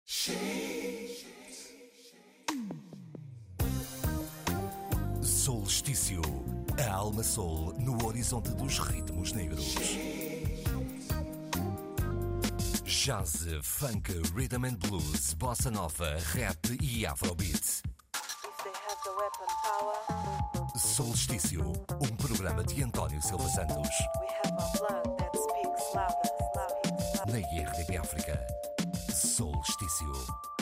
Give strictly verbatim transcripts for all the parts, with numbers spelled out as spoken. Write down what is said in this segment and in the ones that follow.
Solstício, a alma sol no horizonte dos ritmos negros. Jazz, funk, rhythm and blues, bossa nova, rap e afrobeat. Solstício, um programa de António Silva Santos. Na R D P África. Solstício.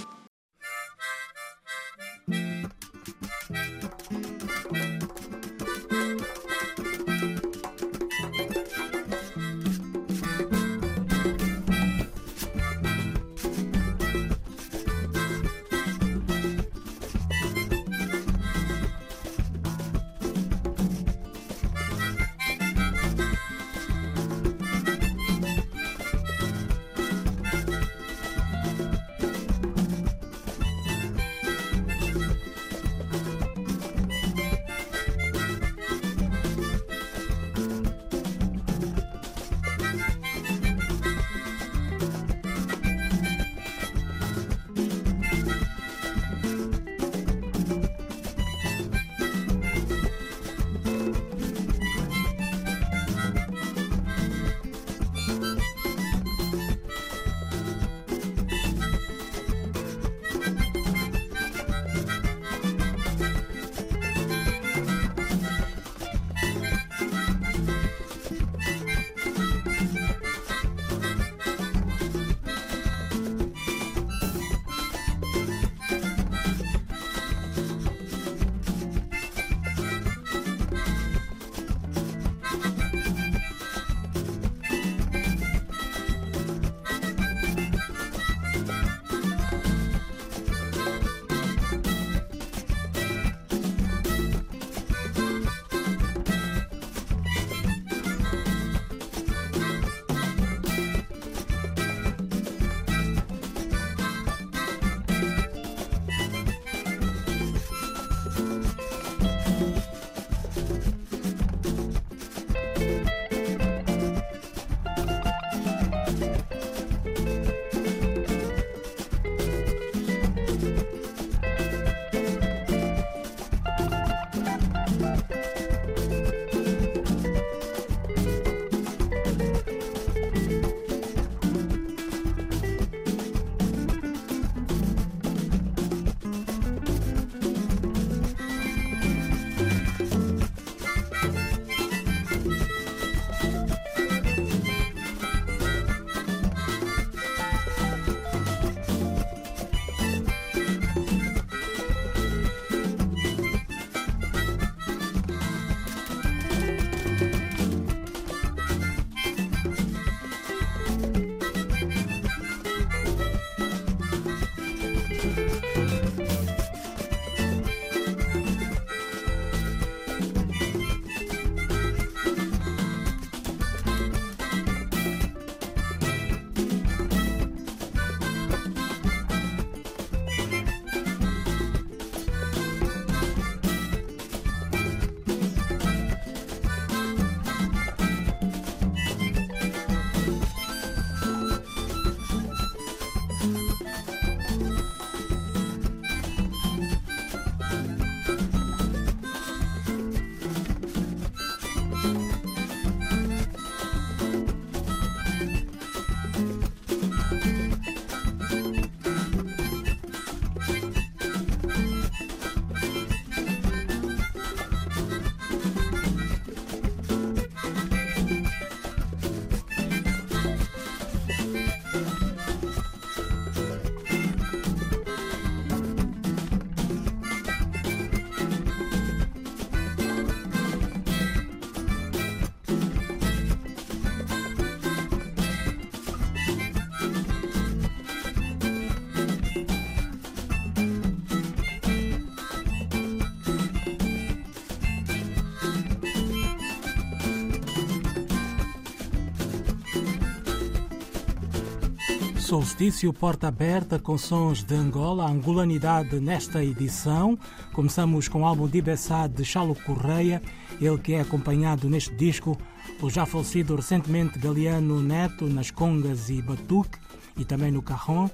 Solstício, porta aberta com sons de Angola, a angolanidade nesta edição. Começamos com o álbum de Ibessá de Chalo Correia, ele que é acompanhado neste disco pelo já falecido recentemente Galeano Neto nas congas e batuque e também no carrom.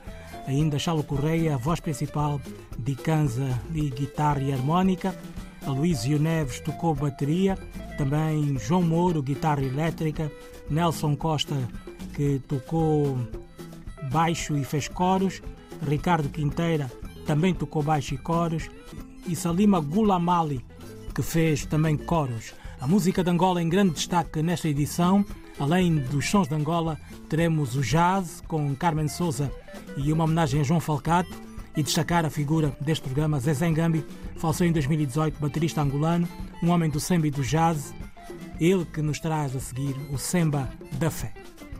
ainda Chalo Correia, a voz principal de canza e guitarra e harmónica. Aloísio Neves tocou bateria, também João Mouro, guitarra elétrica, Nelson Costa, que tocou baixo e fez coros, Ricardo Quinteira também tocou baixo e coros, e Salima Gulamali, que fez também coros. A música de Angola em grande destaque nesta edição. Além dos sons de Angola, teremos o jazz com Carmen Souza e uma homenagem a João Falcato, e destacar a figura deste programa, Zezé Ngambi, faleceu em dois mil e dezoito, baterista angolano, um homem do samba e do jazz, ele que nos traz a seguir o Semba da Fé.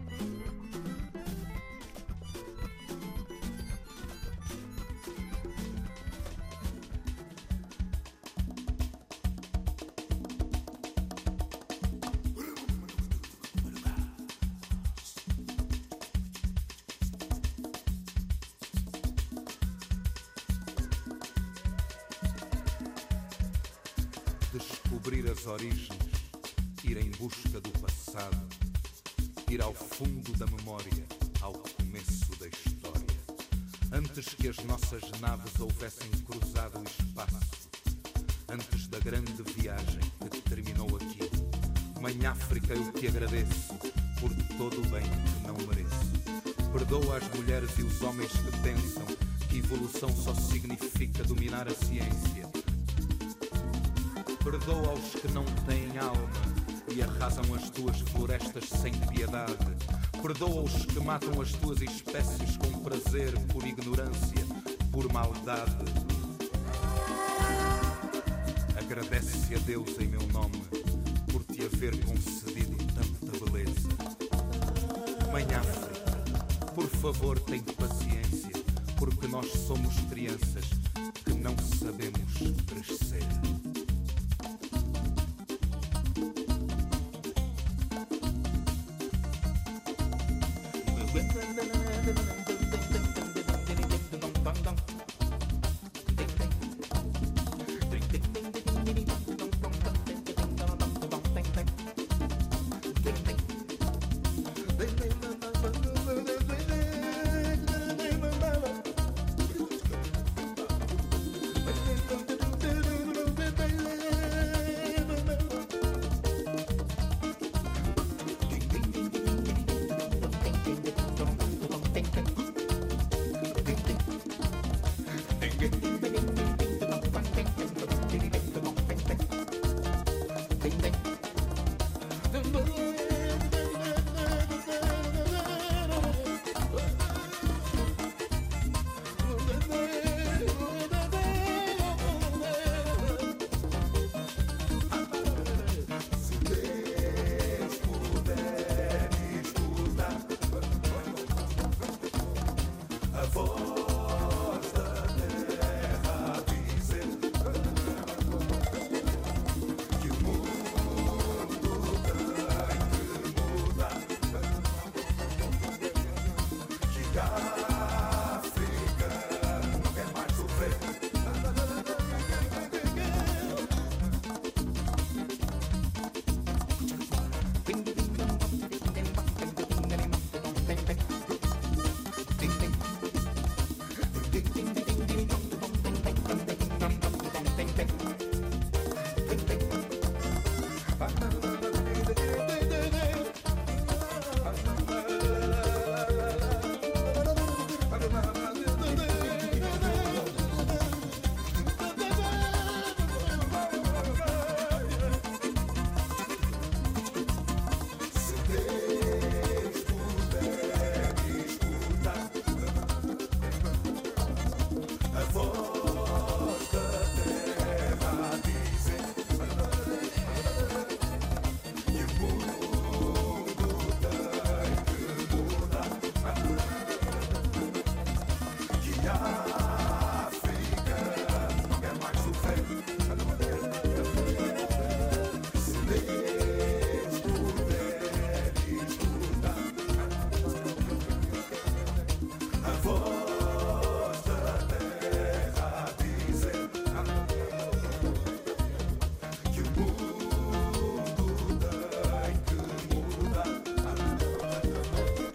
Descobrir as origens, ir em busca do passado, ir ao fundo da memória, ao começo da história. Antes que as nossas naves houvessem cruzado o espaço, antes da grande viagem que terminou aqui. Mãe África, eu te agradeço por todo o bem que não mereço. Perdoa as mulheres e os homens que pensam que evolução só significa dominar a ciência. Perdoa aos que não têm alma e arrasam as tuas florestas sem piedade. Perdoa os que matam as tuas espécies com prazer, por ignorância, por maldade. Agradece a Deus em meu nome por te haver concedido tanta beleza. Mãe África, por favor, tem paciência, porque nós somos crianças que não sabemos crescer.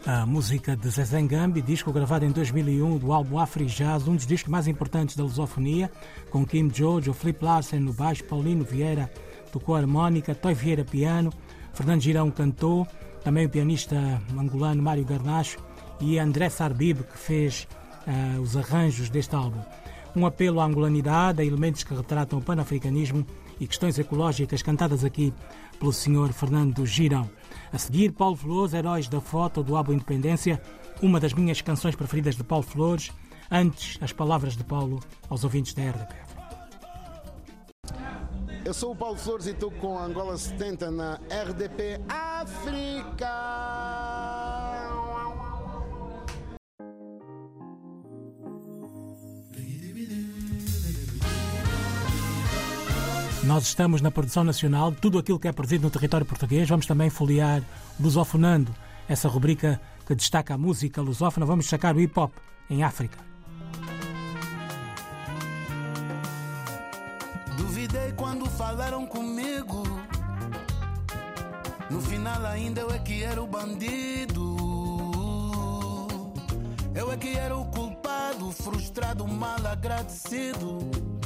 A música de Zezé Ngambi, disco gravado em dois mil e um do álbum Afri Jazz, um dos discos mais importantes da lusofonia, com Kim Jojo, Filipe Larsen no baixo, Paulino Vieira tocou harmónica, Toy Vieira piano, Fernando Girão cantou, também o pianista angolano Mário Garnacho e André Sarbib, que fez uh, os arranjos deste álbum. Um apelo à angolanidade, a elementos que retratam o panafricanismo e questões ecológicas cantadas aqui pelo senhor Fernando Girão. A seguir, Paulo Flores, Heróis da Foto, do álbum Independência, uma das minhas canções preferidas de Paulo Flores. Antes, as palavras de Paulo aos ouvintes da R D P. Eu sou o Paulo Flores e estou com a Angola setenta na R D P África. Nós estamos na produção nacional, tudo aquilo que é produzido no território português. Vamos também folhear Lusofonando, essa rubrica que destaca a música lusófona. Vamos destacar o hip-hop em África. Duvidei quando falaram comigo. No final ainda eu é que era o bandido. Eu é que era o culpado, frustrado, mal agradecido.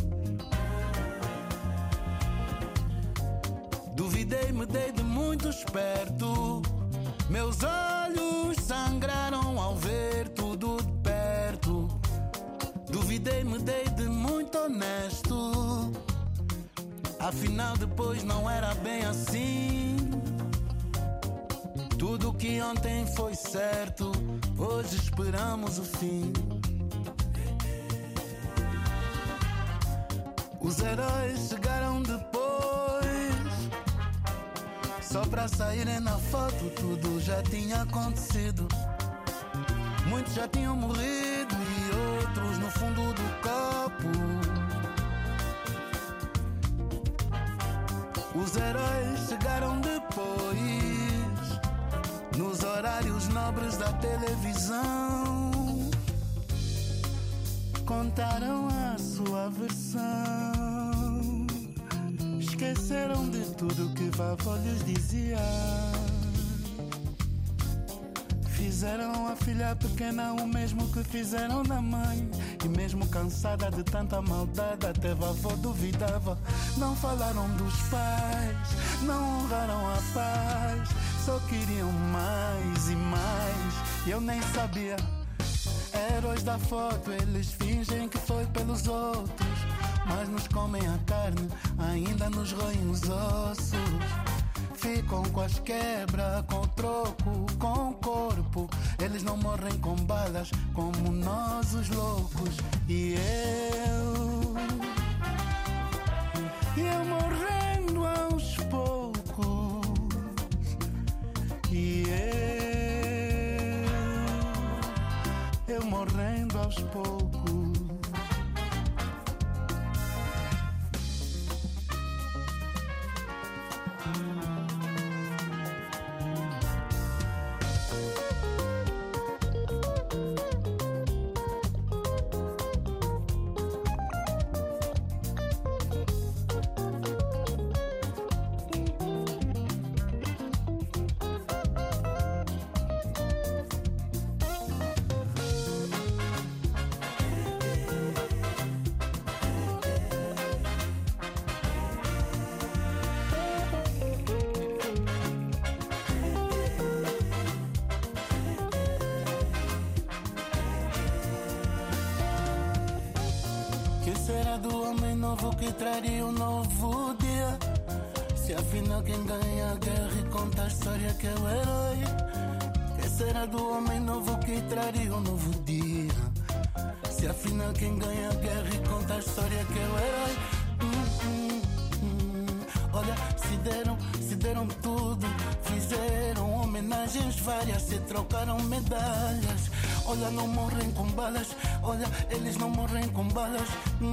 Duvidei, me dei de muito esperto. Meus olhos sangraram ao ver tudo de perto. Duvidei, me dei de muito honesto. Afinal depois não era bem assim. Tudo que ontem foi certo, hoje esperamos o fim. Os heróis chegaram depois, só pra saírem na foto, tudo já tinha acontecido. Muitos já tinham morrido e outros no fundo do copo. Os heróis chegaram depois, nos horários nobres da televisão. Contaram a sua versão. Esqueceram de tudo que vavó lhes dizia. Fizeram a filha pequena o mesmo que fizeram na mãe. E mesmo cansada de tanta maldade, até vavó duvidava. Não falaram dos pais, não honraram a paz. Só queriam mais e mais, e eu nem sabia. Heróis da foto, eles fingem que foi pelos outros, mas nos comem a carne, ainda nos roem os ossos. Ficam com as quebras, com o troco, com o corpo. Eles não morrem com balas, como nós os loucos. E eu, e eu morrendo aos poucos. E eu, eu morrendo aos poucos. Do homem novo que traria um novo dia. Se afinal quem ganha a guerra e conta a história que é o herói. Que será do homem novo que traria um novo dia? Se afinal quem ganha a guerra e conta a história que é o herói. hum, hum, hum. Olha, se deram, se deram tudo. Fizeram homenagens várias, se trocaram medalhas. Olha, não morrem com balas. Olha, eles não morrem com balas.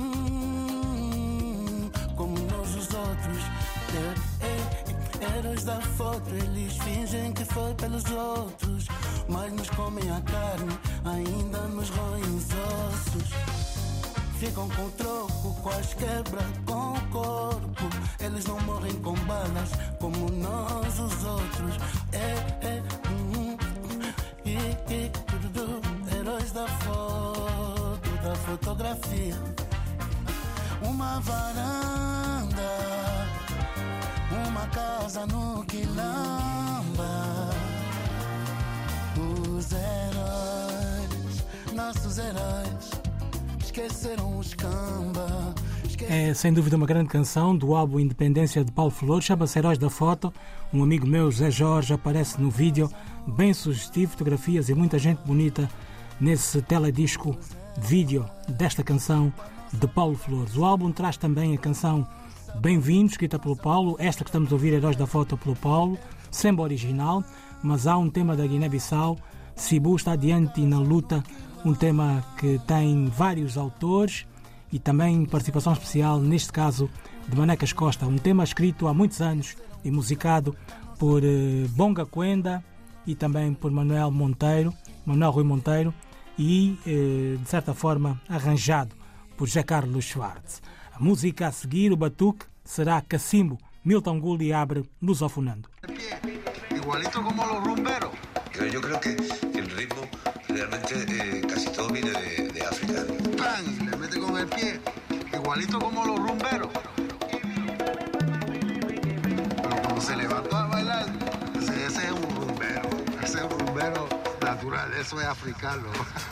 Hum, como nós os outros. É, é, heróis da foto, eles fingem que foi pelos outros, mas nos comem a carne, ainda nos roem os ossos. Ficam com o troco, com as quebras, com o corpo. Eles não morrem com balas, como nós os outros. É, é, hum, e Heróis da foto, da fotografia. Uma varanda, uma casa no Quilamba. Os heróis, nossos heróis, esqueceram os camba. É sem dúvida uma grande canção do álbum Independência de Paulo Flores, chama-se Heróis da Foto. Um amigo meu, Zé Jorge, aparece no vídeo, bem sugestivo, fotografias e muita gente bonita nesse teledisco vídeo desta canção de Paulo Flores. O álbum traz também a canção Bem-vindo, escrita pelo Paulo, esta que estamos a ouvir, Heróis da Foto, pelo Paulo, sempre original, mas há um tema da Guiné-Bissau, Cibu está adiante na luta, um tema que tem vários autores e também participação especial, neste caso, de Manecas Costa, um tema escrito há muitos anos e musicado por eh, Bonga Quenda e também por Manuel Monteiro, Manuel Rui Monteiro, e, eh, de certa forma, arranjado por José Carlos Schwartz. A música a seguir, o batuque, será Cacimbo. Milton Gulli abre Lusofonando. Igualito como los rumberos. Yo creo que el ritmo realmente eh, casi todo viene de, de África. ¡Pam! Y le mete con el pie. Igualito como los rumberos. Pero cuando se levantó a bailar, ese, ese es un rumbero. Ese es un rumbero natural. Eso es africano.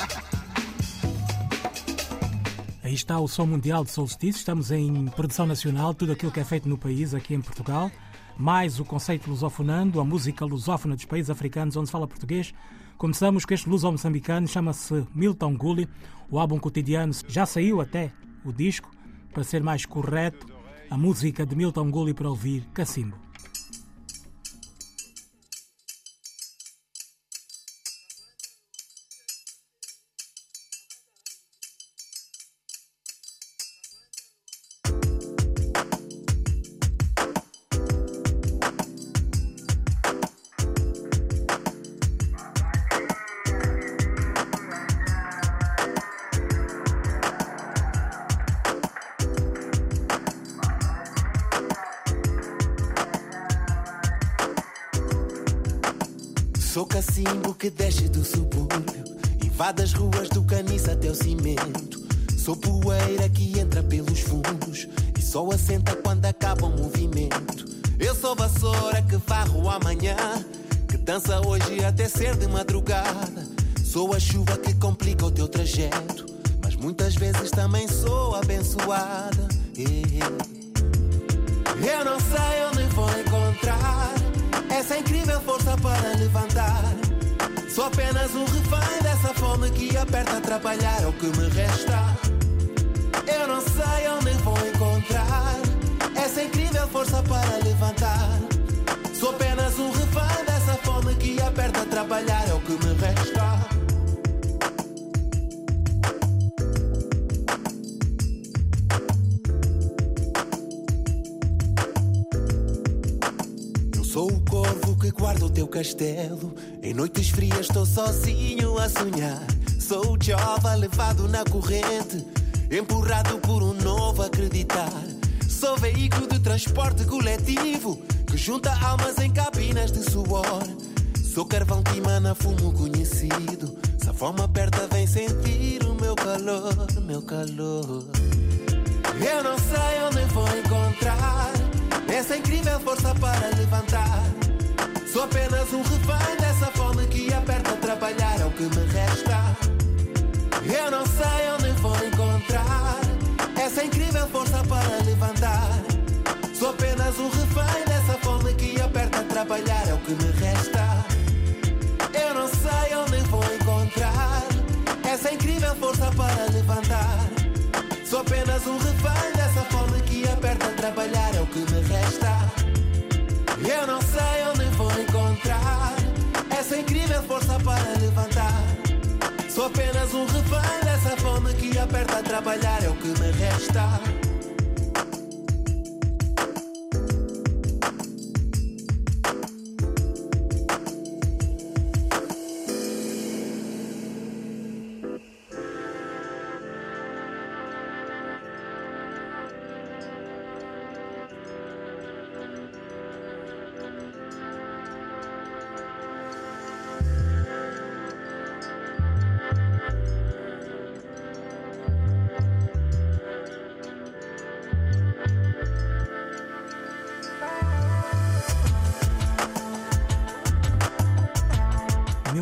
Aí está o Som Mundial de Solstício. Estamos em produção nacional, tudo aquilo que é feito no país, aqui em Portugal. Mais o conceito lusofonando, a música lusófona dos países africanos onde se fala português. Começamos com este luso-moçambicano, chama-se Milton Gulli. O álbum cotidiano já saiu até o disco, para ser mais correto, a música de Milton Gulli para ouvir, Cacimbo. Sou cacimbo que desce do subúrbio, invade as ruas do caniço até o cimento. Sou poeira que entra pelos fundos e só assenta quando acaba o movimento. Eu sou vassoura que varro amanhã, que dança hoje até ser de madrugada. Sou a chuva que complica o teu trajeto, mas muitas vezes também sou abençoada. Eu não sei onde vou encontrar essa incrível força para levantar. Sou apenas um refém dessa fome que aperta a trabalhar, é o que me resta. Eu não sei onde vou encontrar essa incrível força para levantar. Sou apenas um refém dessa fome que aperta a trabalhar, é o que me resta. Sou o corvo que guarda o teu castelo. Em noites frias estou sozinho a sonhar. Sou o jova levado na corrente, empurrado por um novo acreditar. Sou veículo de transporte coletivo que junta almas em cabinas de suor. Sou carvão que emana fumo conhecido. Se a fome aperta vem sentir o meu calor, meu calor. Eu não sei onde vou encontrar essa incrível força para levantar. Sou apenas um refém dessa fome que aperta a trabalhar, é o que me resta. Eu não sei onde vou encontrar essa incrível força para levantar. Sou apenas um refém dessa fome que aperta a trabalhar, é o que me resta. Eu não sei onde vou encontrar essa incrível força para levantar. Sou apenas um refém dessa fome que aperta a trabalhar, é o que me resta. Eu não sei onde vou encontrar essa incrível força para levantar. Sou apenas um refém dessa fome que aperta a trabalhar, é o que me resta.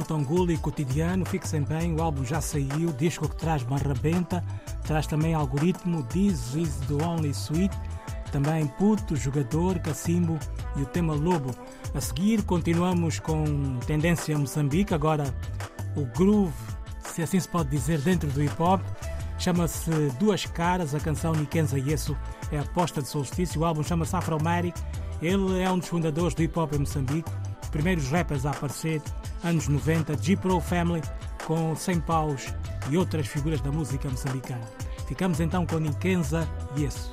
Milton Gulli, Cotidiano, fixem bem, o álbum já saiu, disco que traz Marrabenta, traz também Algoritmo, This is the Only Sweet, também Puto, Jogador, Cacimbo e o tema Lobo. A seguir continuamos com tendência Moçambique, agora o groove, se assim se pode dizer, dentro do hip-hop. Chama-se Duas Caras, a canção Nikenza Yesu é a aposta de Solstício, o álbum chama-se Afromatic. Ele é um dos fundadores do hip-hop em Moçambique, os primeiros rappers a aparecer, anos noventa, G-Pro Family, com cem paus e outras figuras da música moçambicana. Ficamos então com Nikenza Yesu.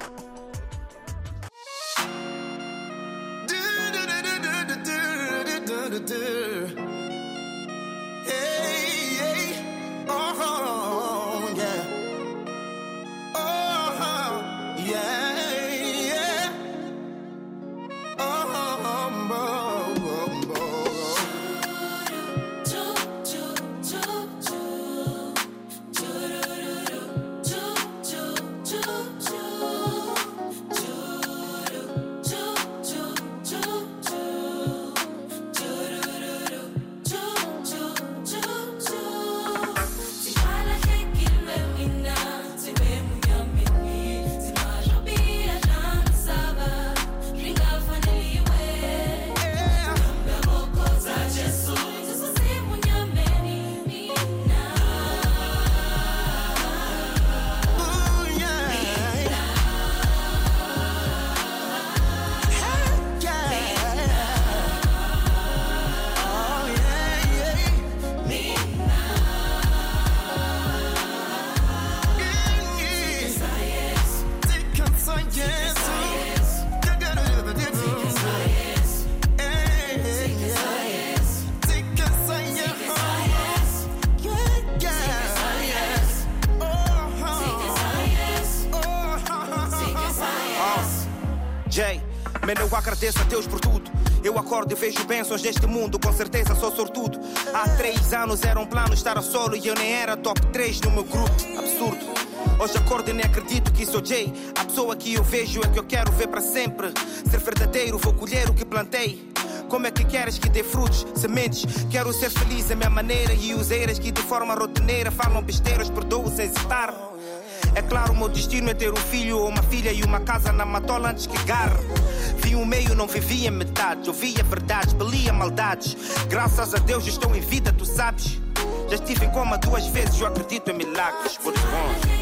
Eu agradeço a Deus por tudo. Eu acordo e vejo bênçãos deste mundo. Com certeza sou sortudo. Há três anos era um plano estar a solo e eu nem era top três no meu grupo. Absurdo. Hoje acordo e nem acredito que sou Jay. A pessoa que eu vejo é que eu quero ver para sempre. Ser verdadeiro, vou colher o que plantei. Como é que queres que dê frutos, sementes? Quero ser feliz à minha maneira. E os eiras que de forma rotineira falam besteiras, perdoo sem citar. É claro, o meu destino é ter um filho ou uma filha e uma casa na matola antes que garre. Vi o meio, não vivia metade. Ouvia verdades, belia maldades. Graças a Deus estou em vida, tu sabes. Já estive em coma duas vezes, eu acredito em milagres. Por bom.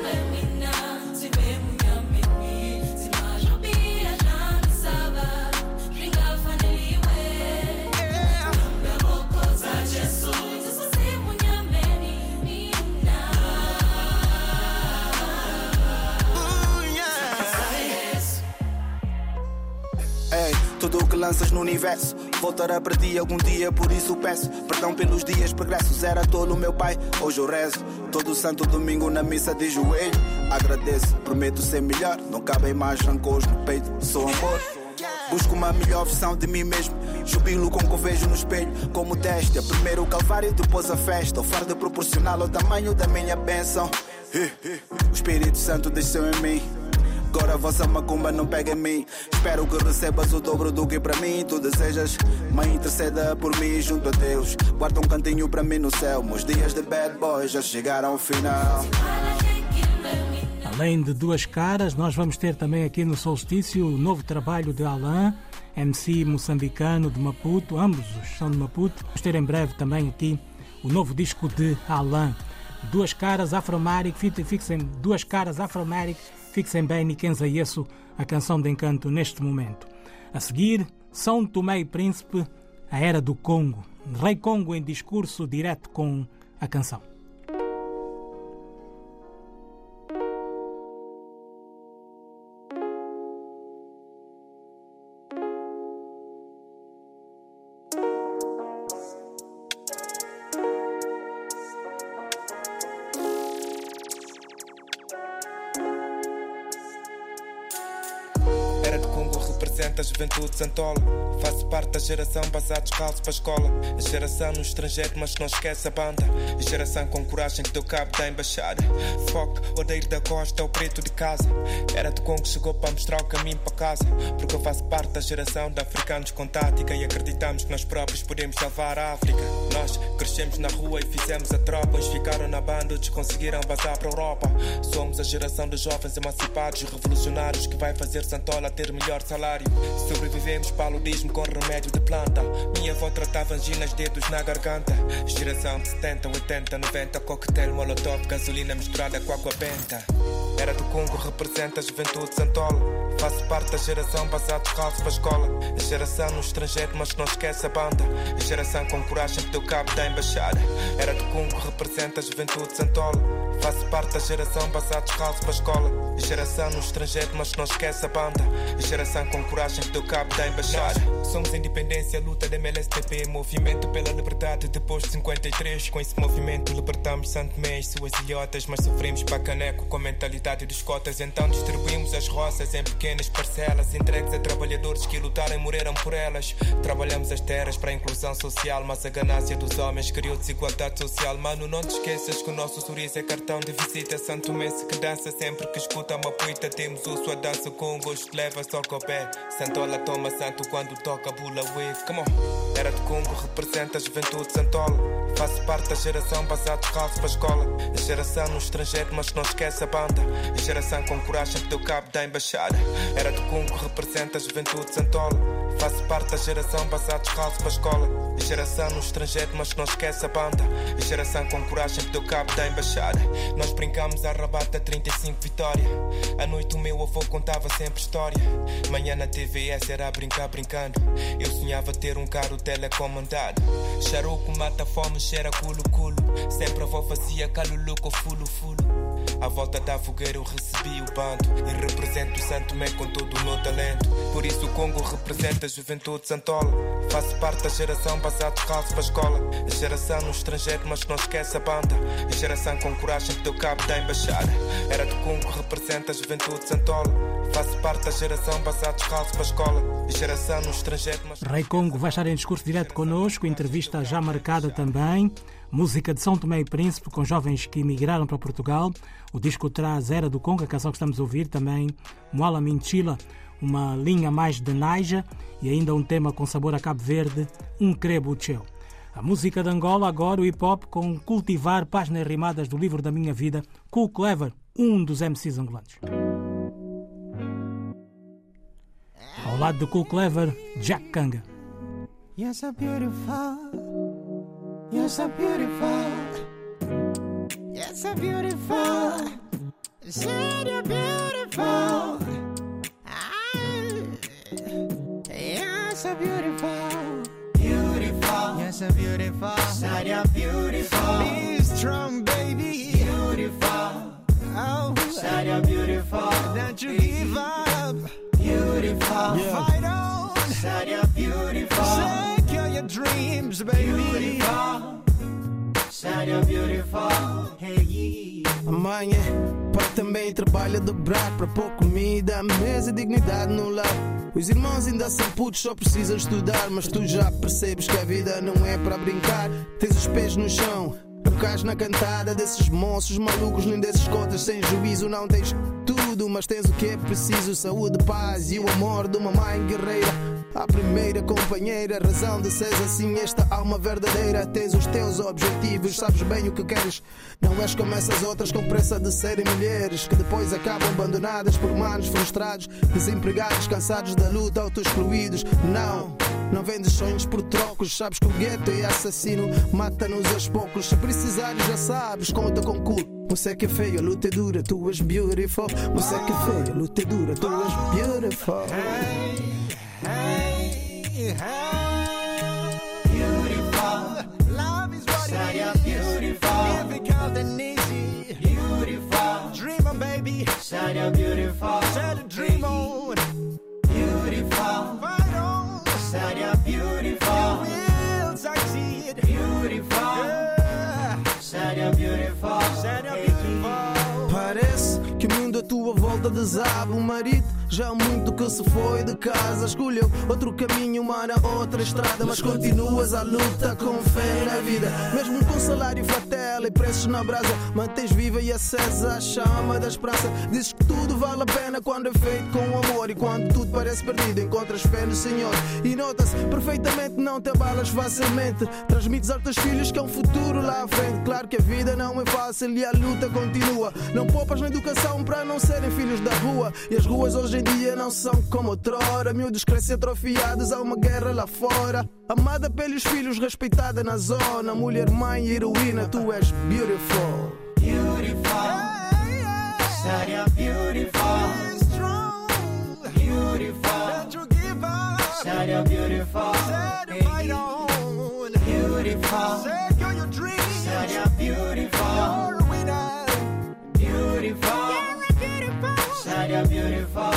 Tudo o que lanças no universo voltará para ti algum dia, por isso peço perdão pelos dias pregressos. Era tolo meu pai, hoje eu rezo todo santo domingo na missa de joelho. Agradeço, prometo ser melhor. Não cabem mais rancores no peito, sou amor. Busco uma melhor versão de mim mesmo. Jubilo com o que eu vejo no espelho. Como teste, primeiro o calvário, depois a festa. O fardo proporcional ao tamanho da minha bênção. O Espírito Santo desceu em mim. Agora a vossa macumba não pega em mim. Espero que recebas o dobro do que para mim tu desejas. Mãe, interceda por mim junto a Deus. Guarda um cantinho para mim no céu. Meus dias de bad boy já chegaram ao final. Além de Duas Caras, nós vamos ter também aqui no Solstício o novo trabalho de Alain, M C moçambicano de Maputo. Ambos são de Maputo. Vamos ter em breve também aqui o novo disco de Alain. Duas Caras, Afromatic, fixem Duas Caras, Afromatic. Fixem bem Nikenza Yesu, a canção de encanto neste momento. A seguir, São Tomé e Príncipe, a Era do Congo. Rei Congo em discurso direto com a canção. representa a juventude santola. Faço parte da geração basada descalço para a escola. A geração no estrangeiro mas que não esquece a banda. A geração com coragem que deu cabo da embaixada. Foco, odeio da costa, o preto de casa. Era do Congo que chegou para mostrar o caminho para casa. Porque eu faço parte da geração de africanos com tática e acreditamos que nós próprios podemos salvar a África. Nós crescemos na rua e fizemos a tropa. Uns ficaram na banda, outros conseguiram vazar para a Europa. Somos a geração de jovens emancipados e revolucionários que vai fazer Santola ter melhor salário. Sobrevivemos paludismo com remédio de planta. Minha avó tratava anginas, dedos na garganta. Geração de setenta, oitenta, noventa, coquetel, molotov, gasolina misturada com água benta. Era do Congo, representa a juventude santola. Faço parte da geração basada descalço para a escola. A geração no estrangeiro mas não esquece a banda. A geração com coragem que deu cabo da embaixada. Era do Congo, representa a juventude santola. Faço parte da geração basada descalço para a escola. A geração no estrangeiro mas não esquece a banda. A geração com coragem que deu cabo da embaixada. Somos independência, luta da M L S T P. Movimento pela liberdade depois de cinquenta e três. Com esse movimento libertamos Santo Tomé e suas ilhotas. Mas sofremos para caneco com a mentalidade dos cotas. Então distribuímos as roças em pequenas parcelas, entregues a trabalhadores que lutaram e morreram por elas. Trabalhamos as terras para a inclusão social, mas a ganância dos homens criou desigualdade social. Mano, não te esqueças que o nosso sorriso é cartão de visita. Santo Tomense que dança sempre que escuta uma poeta. Temos o sua dança com um gosto que leva só com o pé. Santola toma santo quando toca bula wave. Come on. Era de Congo, representa a juventude santola. Faço parte da geração basada descalço para a escola. A geração no estrangeiro mas não esquece a banda. A geração com coragem que deu cabo da embaixada. Era do Congo, representa a juventude santola. Faço parte da geração basada descalço para a escola. A geração no estrangeiro mas não esquece a banda. A geração com coragem que deu cabo da embaixada. Nós brincamos à rabata trinta e cinco Vitória. À noite o meu avô contava sempre história. Manhã na T V S era a brincar brincando. Eu sonhava ter um carro telecomandado. Charuco mata fome, cheira culo culo. Sempre a avó fazia calulu com fulo fulo. À volta da fogueira eu recebi o bando. E represento o Santo Tomé com todo o meu talento. Por isso o Congo representa a juventude santola. Faço parte da geração basada descalço para a escola. A geração no estrangeiro mas não esquece a banda. A geração com coragem que deu cabo da embaixada. Era do Congo, representa a juventude santola. Faço parte da geração basada descalço para a escola. A geração no estrangeiro mas... Rei Congo vai estar em discurso direto connosco. Entrevista já marcada também. Música de São Tomé e Príncipe com jovens que emigraram para Portugal. O disco traz Era do Congo, a canção que estamos a ouvir também. Moala Minchila, uma linha mais de Naija. E ainda um tema com sabor a Cabo Verde, Um Crebo Cheu. A música de Angola, agora o hip-hop com Cultivar, páginas rimadas do livro da minha vida. Cool Clever, um dos M Cs angolanos. Ao lado de Cool Clever, Jack Kanga. You're so beautiful. You're so beautiful. You're so beautiful. Said you're beautiful. You're so beautiful. Beautiful. You're so beautiful. Said you're beautiful. Be strong, baby. Beautiful. Oh, said you're beautiful. Don't you give up. Beautiful. Yeah. Fight on. Said you're beautiful. Secure your dreams, baby. Beautiful. Said you're beautiful. Hey. A mãe é pai também trabalha dobrar para pôr comida, mesa e dignidade no lar. Os irmãos ainda são putos, só precisam estudar. Mas tu já percebes que a vida não é para brincar. Tens os pés no chão, não cais na cantada desses monstros malucos, nem desses cotas sem juízo. Não tens tudo, mas tens o que é preciso: saúde, paz e o amor de uma mãe guerreira. A primeira companheira, razão de seres assim, esta alma verdadeira. Tens os teus objetivos, sabes bem o que queres. Não és como essas outras com pressa de serem mulheres, que depois acabam abandonadas por manos frustrados, desempregados, cansados da luta, auto-excluídos. Não, não vendes sonhos por trocos. Sabes que o gueto é assassino, mata-nos aos poucos. Se precisares já sabes, conta com cu. Você que é feio, a luta é dura, tu és beautiful. Você que é feio, a luta é dura, tu és beautiful. Hey, hey, beautiful. Love is what it is. Beautiful. Difficult and easy. Beautiful. Dream on, baby. Said you're beautiful. Said dream on. Beautiful. Fight on. Said you're beautiful. You will succeed. Beautiful. Yeah. Said you're beautiful. Said you're beautiful. Parece que o mundo à tua volta desaba. O marido Já há muito que se foi de casa, escolheu outro caminho, mano, outra estrada. Mas continuas a luta com fé na vida. Mesmo com salário fratela e preços na brasa, mantens viva e acesa a chama da esperança. Dizes que tudo vale a pena quando é feito com amor. E quando tudo parece perdido, encontras fé no Senhor. E nota-se perfeitamente, não te abalas facilmente. Transmites aos teus filhos que há um futuro lá à frente. Claro que a vida não é fácil e a luta continua. Não poupas na educação para não serem filhos da rua. E as ruas hoje em dia não são como outrora. Miúdos crescem atrofiados, há uma guerra lá fora. Amada pelos filhos, respeitada na zona. Mulher, mãe e heroína, tu és beautiful. Beautiful, Sadia beautiful, beautiful, Sadia beautiful, beautiful, Sadia beautiful, beautiful, Sadia beautiful.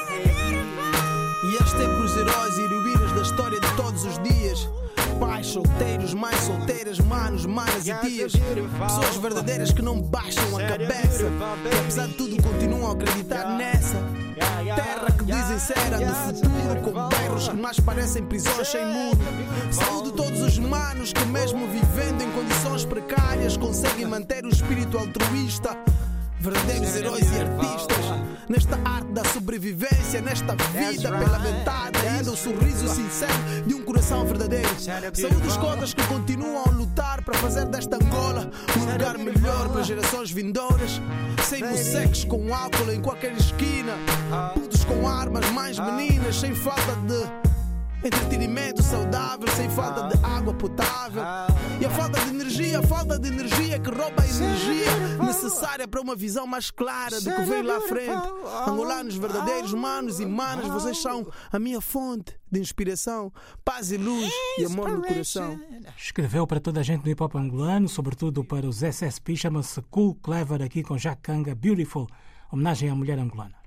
E este é para os heróis e heroínas da história de todos os dias. Pais solteiros, mães solteiras, manos, manas e tias. Pessoas verdadeiras que não baixam a cabeça, que apesar de tudo continuam a acreditar nessa terra que dizem ser a do futuro, com bairros que mais parecem prisões sem muro. Saúde todos os manos que mesmo vivendo em condições precárias conseguem manter o espírito altruísta. Verdadeiros heróis e artistas nesta arte da sobrevivência, nesta vida pela metade, ainda o sorriso sincero de um coração verdadeiro. Saúde os cotas que continuam a lutar para fazer desta Angola um lugar melhor para gerações vindouras. Sem moceques com álcool em qualquer esquina, putos com armas, mães meninas, sem falta de entretenimento saudável, sem falta de água potável. E a falta de energia, a falta de energia que rouba a energia necessária para uma visão mais clara do que vem lá à frente. Angolanos verdadeiros, manos e manas, vocês são a minha fonte de inspiração, paz e luz e amor no coração. Escreveu para toda a gente do hip hop angolano, sobretudo para os S S P, chama-se Cool Clever, aqui com Jack Kanga, Beautiful, homenagem à mulher angolana.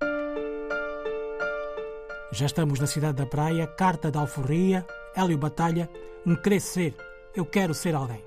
Já estamos na cidade da praia, Carta da Alforria, Hélio Batalha, um crescer, eu quero ser alguém.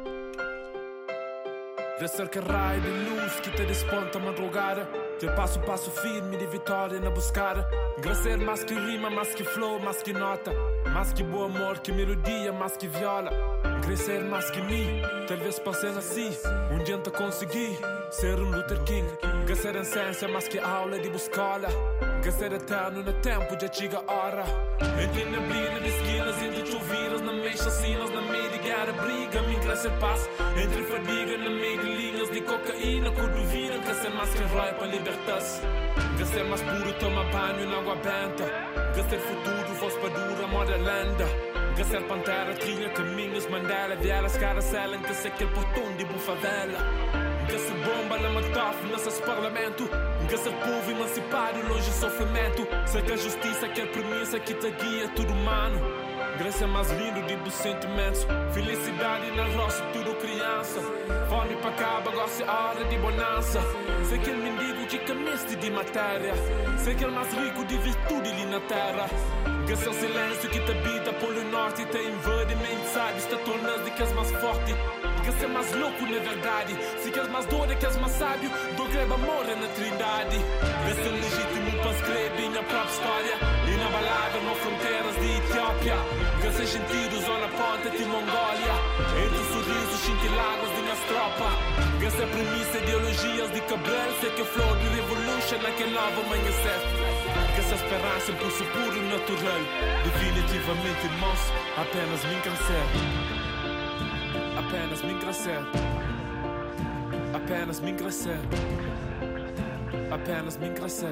De cerca raio de luz que te desponta a madrugada, de passo passo firme de vitória na buscada. Crescer mais que rima, mais que flow, mais que nota, mais que bom amor, que melodia, mais que viola. Crescer mais que mim, talvez passei nasci, um dia te consegui ser um Luther King. Crescer em ciência, mais que aula de buscola. Crescer eterno no tempo de antiga hora. Entre neblina de esquinas, entre chovidas, na meia chacinas, na meia de guerra, briga. Mim crescer paz, entre fadiga, na meia de linhas de cocaína, quando viram. Crescer mais que raio para libertar-se. Crescer mais puro, toma banho na água benta. Crescer futuro, voz para dura, moda lenda. Crescer pantera, trilha caminhos, Mandela, vielas, caracela, que se aquele portão de bufavela. Que se bomba na matofe, nesse parlamento. Que se povo emancipado, longe de sofrimento. Sei que a justiça quer premissa que te guia tudo humano. Graça mais lindo de dos sentimentos. Felicidade na roça, tudo criança. Fome para cabo, gosta hora de bonança. Sei que ele mendigo que camiste de matéria. Sei que ele mais rico de virtude ali na terra. Graça o silêncio que te habita pelo norte. Te invade, mente sabe, te tornas de que és mais forte. Que ser mais louco na verdade. Se queres mais dor, é que és mais sábio. Do greba mora na trindade. Que ser legítimo para escrever minha própria história. Inabalável, não fronteiras de Etiópia. Que ser sentido, zona ponta de Mongólia. Entre sorrisos, cintilagos de minhas tropas. Que ser premissa, ideologias de Cabral. Sei que flor de revolution naquele novo amanhecer. Que essa esperança, impulso puro natural. Definitivamente, irmãos, apenas me crescer. Apenas me crescer. Apenas me crescer. Apenas me crescer.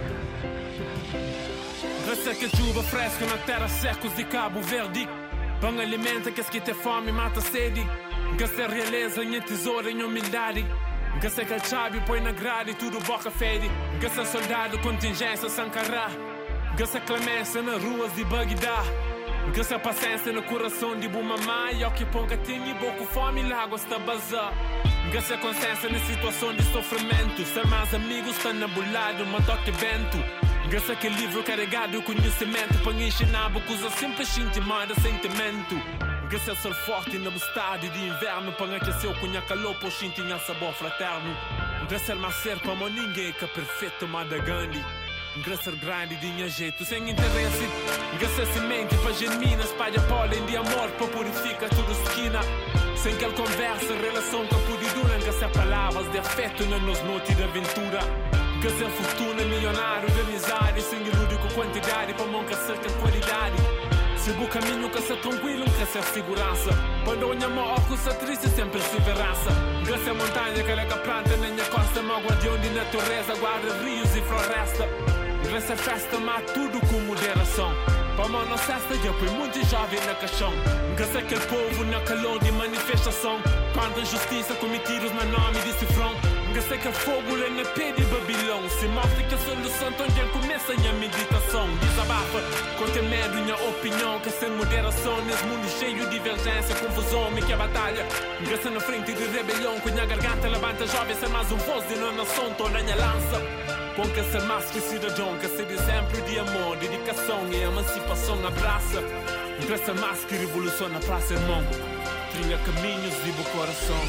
Crescer que chuva fresca na terra, secos de Cabo Verde. Pão alimenta que se tem fome mata sede. Crescer realeza em tesouro em humildade. Crescer que sábio põe na grade tudo boca fede. Crescer soldado contingência Sankara. Crescer clemência nas ruas de Bagdá. Que se paciência no coração de Bumamá. E ao que ponga tem pouco fome e água está bazar. Que se consciência na situação de sofrimento. Ser mais amigos está nabulado, uma toque vento. Que se que livro carregado de conhecimento. Para ensinar coisa simples, intimada, sentimento. Que se ser forte na estado de inverno. Para aquecer o cunha calor, por sentir sabor fraterno. Que ser mais ser para ninguém que é perfeito, Mada Gandhi. Engraçar grande dinha jeito sem interesse. Engraçar semente para germina, espalha pólen de amor para purificar toda esquina. Sem que ele conversa, relação que pode durar. Engraçar palavras de afeto na nos noite de aventura. Engraçar fortuna, milionário de amizade. Sem iludir com quantidade para mancar certa qualidade. Sigo o caminho que ser tranquilo, que ser segurança. Quando eu amo óculos, a triste sempre perseverança. Graças à montanha que ela planta na minha costa, meu guardião de natureza, guarda rios e floresta. Graças à festa, mas tudo com moderação. Para mão na cesta, já põe muito jovem na caixão. Graças àquele povo na calor de manifestação. Contra a injustiça, cometidos no nome de cifrão. Graças àquele fogo lá na pé de Babilão. Se mostra que a solução onde começa a meditação. Desabafa, contra medo e a opinião. Que sem moderação, nesse mundo cheio de divergência, confusão, me que a batalha. Graças na frente de rebelião, com a garganta levanta jovem, ser mais um voz de uma nação, toda a lança. Com que ser mais que cidadão, que ser exemplo de amor, dedicação e emancipação abraça. Graças mais que revolução na praça, irmão. Trilha caminhos e o coração.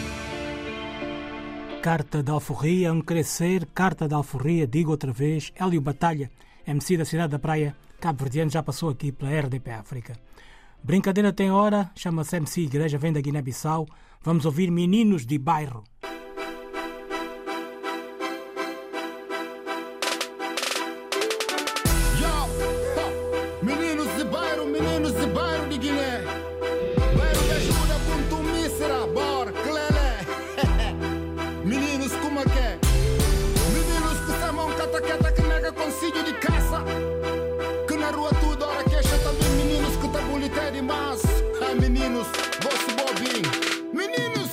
Carta de Alforria, um crescer, carta de Alforria, digo outra vez, Hélio Batalha, M C da Cidade da Praia, Cabo Verdeano, já passou aqui pela R D P África. Brincadeira tem hora, chama-se M C Igreja, vem da Guiné-Bissau. Vamos ouvir Meninos de Bairro. Meninos de bairro, meninos de bairro de Guiné. Bairro de ajuda com tu mísera, bora, clele. Meninos como é que é? Meninos que chamam cataqueta que nega consigo de caça. Que na rua tudo hora queixa também. Meninos que tá bonita demais. Ah, meninos, gosto bobinho. Meninos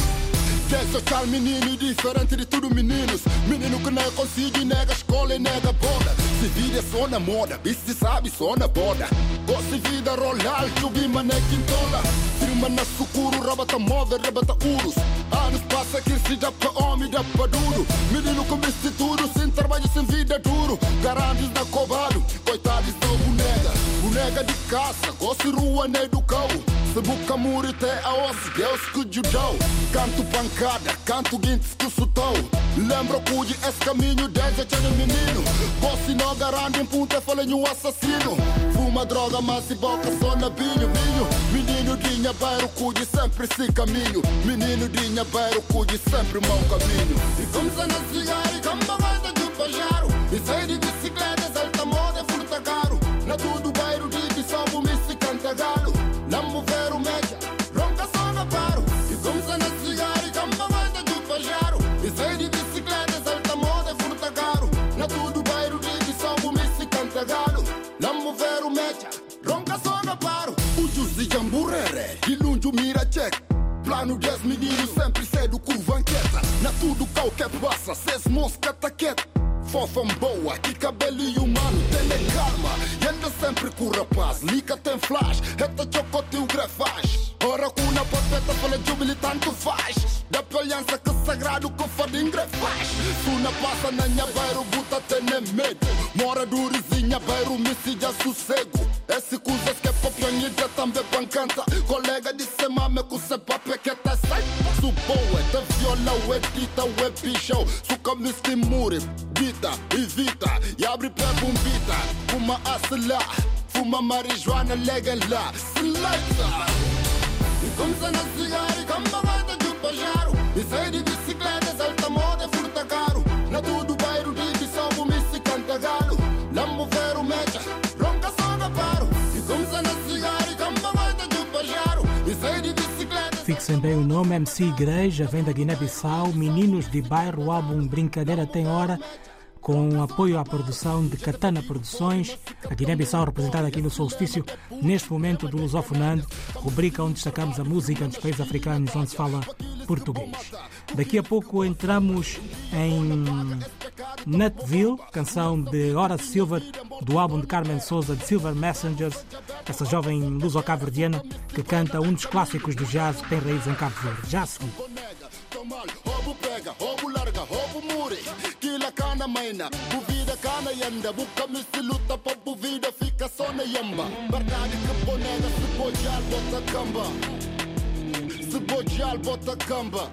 que é social, menino diferente de tudo, meninos. Menino que não consigo e nega escola e nega boda. Se vida é só na moda, bicho sabe só na boda. Gosto de vida rolar, chubi mané quintola. Firma na sucuro, rabata móvel, rabata urus. Anos passa que se dá pra homem, dá pra duro. Menino que veste tudo, sem trabalho, sem vida duro. Garantes da covado, coitados do bonega. Bonega de caça, gosto de rua, nem do cão. Se buca muro até a osso, Deus que judeu. Canto pancada, canto guintes que sutou. Lembro que esse caminho desde tinha menino. Gosto não garante em punta, falei um assassino. Fuma droga, mas se boca só na vinho, vinho. Menino dinha bairro, cuide sempre esse caminho. Menino dinha bairro, cuide sempre mau caminho. E como se não cigarro, e como banda de pajaro. E sai de bicicletas, alta moda, fruta caro. Na tudo bairro de Bissau, me se canta galo. Lambo vero média, ronca só na paro. E como se não cigarro, e como banda de pajaro. E sai de bicicletas, alta moda, fruta caro. Na tudo bairro de Bissau, me se canta galo. Lambo vero média, ronca só na paro. O José Jamburere, de lunge mira check. Plano dez meninos, sempre cedo curva anqueta. Na tudo qualquer passa, seis mosca taqueta. Fofam boa, que cabelo humano tem calma. E anda sempre com o rapaz, liga tem flash. Reta chocote o grafaz. Ora com na papeta, fala jubile tanto faz. Da aliança que sagrado que fada engrafaz. Suna passa na minha bairro, buta tem medo. Mora do rizinha, bairro, me se já sossego. Esse coisas que é papanhita também bancanta. Colega de semame com se papequeta sai. Su boa, te viola, o edita, o epichão. Suca me estimure, vida, evita. E abre pé bombita. Fuma acela, fuma marijuana, legal lá. Seleta. E como se não cigarro, e como banda de pajaro. E sai de bicicletas, alta moda, fruta caro. Na tudo bairro de Bissau, me se canta galo. Lambo vero média, ronca só na paro. E como se não cigarro, e como banda de pajaro. E sai de bicicletas. Fixem bem o nome, M C Igreja, vem da Guiné-Bissau. Meninos de Bairro, o álbum Brincadeira Tem Hora, com apoio à produção de Katana Produções, a Guiné-Bissau representada aqui no Solstício, neste momento do Lusofonando, rubrica onde destacamos a música dos países africanos onde se fala português. Daqui a pouco entramos em Nutville, canção de Horace Silver, do álbum de Carmen Souza, de Silver Messengers, essa jovem luso-cabo-verdiana que canta um dos clássicos do jazz que tem raiz em Cabo Verde. Já a seguir. Roubo pega, roubo larga, roubo muri. Kila cana maina, buvida cana yanda. Buca me se luta pra buvida, fica só na yamba. Verdade que bonega, se bojal, bota camba. Se bojal, bota camba.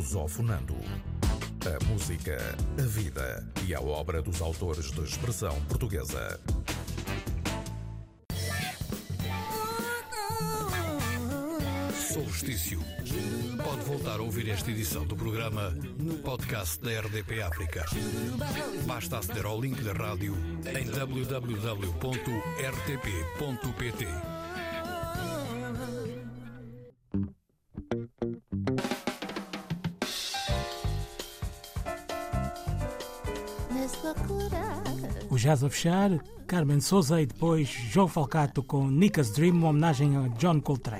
Lusofonando. A música, a vida e a obra dos autores de expressão portuguesa. Solstício. Pode voltar a ouvir esta edição do programa no podcast da R D P África. Basta aceder ao link da rádio em w w w ponto r t p ponto p t. O jazz a fechar, Carmen Souza e depois João Falcato com Nika's Dream, uma homenagem a John Coltrane.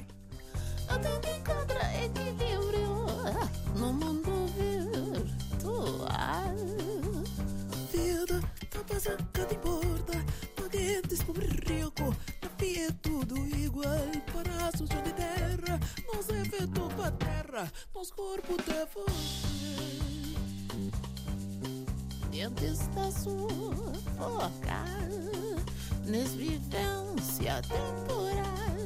No mundo virtual, vida tá passando de importa, alguém descobre rico, na vida é tudo igual, pedaços de terra, nós é feito pra terra, nosso corpo tá forte. Dentro da sufocar, nessa vivência temporal,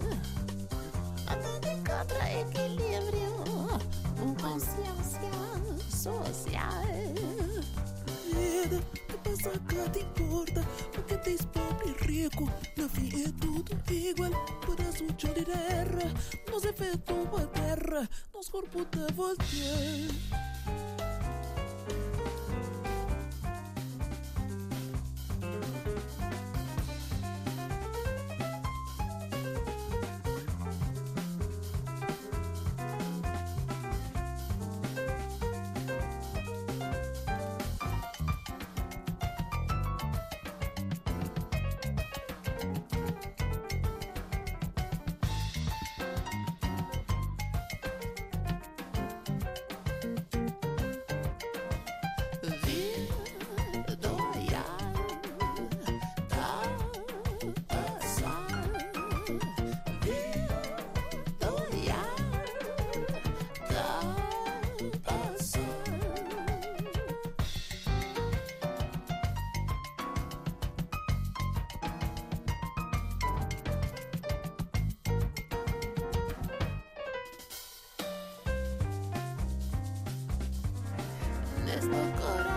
até encontra equilíbrio com consciência social. Vida, tu passa cá te importa, porque tens pobre e rico, na vida é tudo igual, pedaço de terra, nós é feito pra terra, nosso corpo tá voltando. Nesta cor